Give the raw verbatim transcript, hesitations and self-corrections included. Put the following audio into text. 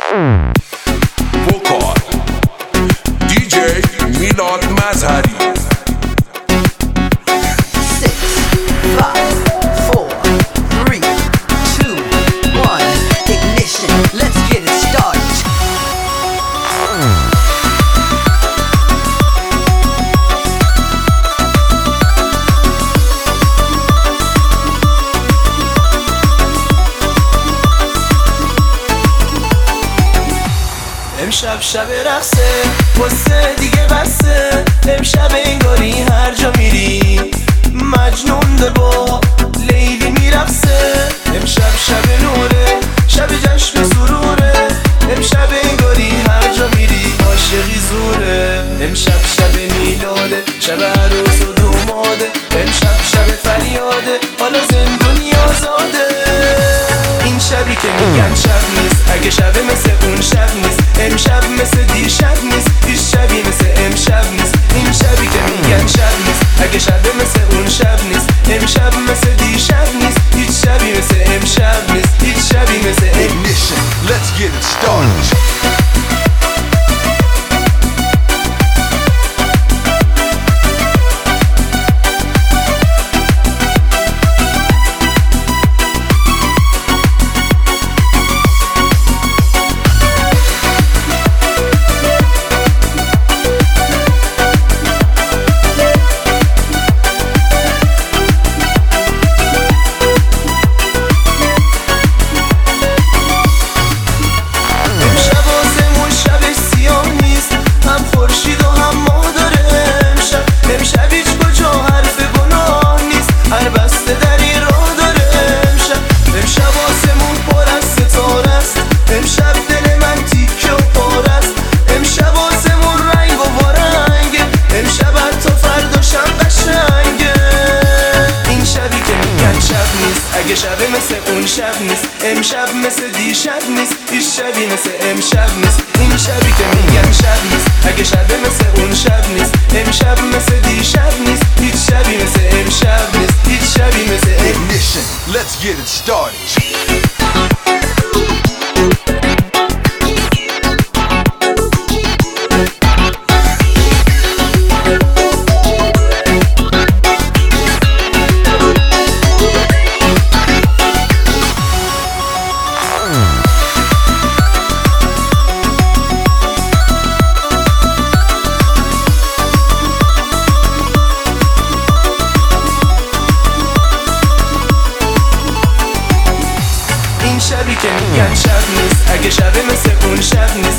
وکال دی جی میلاد مظهری. امشب شب رقصه واسه دیگه بسه. امشب انگاری هر جا میری مجنون به با لیلی میرقصه. امشب شب نوره شب جشن سروره. امشب انگاری هر جا میری عاشقی زوره. امشب شب میلاده شب عروس و دوماده. امشب شب فریاده حالا زندونی آزاده. این شبی که میگن شب نیست اگه شب مثل اون شب نیست. امشب مثل دیشب نیست هیچ شبی مثل امشب نیست. این شبی که میگن شب نیست اگه شب مثل اون شب نیست. امشب مثل دیشب نیست هیچ شبی مثل امشب نیست. هیچ شبی مثل Ignition, let's get it started. اگه شب مثل اون شب نیست. امشب مثل دیشب نیست هیچ شبی مثل امشب نیست. این شبی که میگن شب نیست اگه شب مثل اون شب نیست. امشب مثل دیشب نیست هیچ شبی مثل امشب نیست. هیچ شبی مثل Ignition, let's get it started. شبی که میگن شب نیست اگه شب مثل اون شب نیست.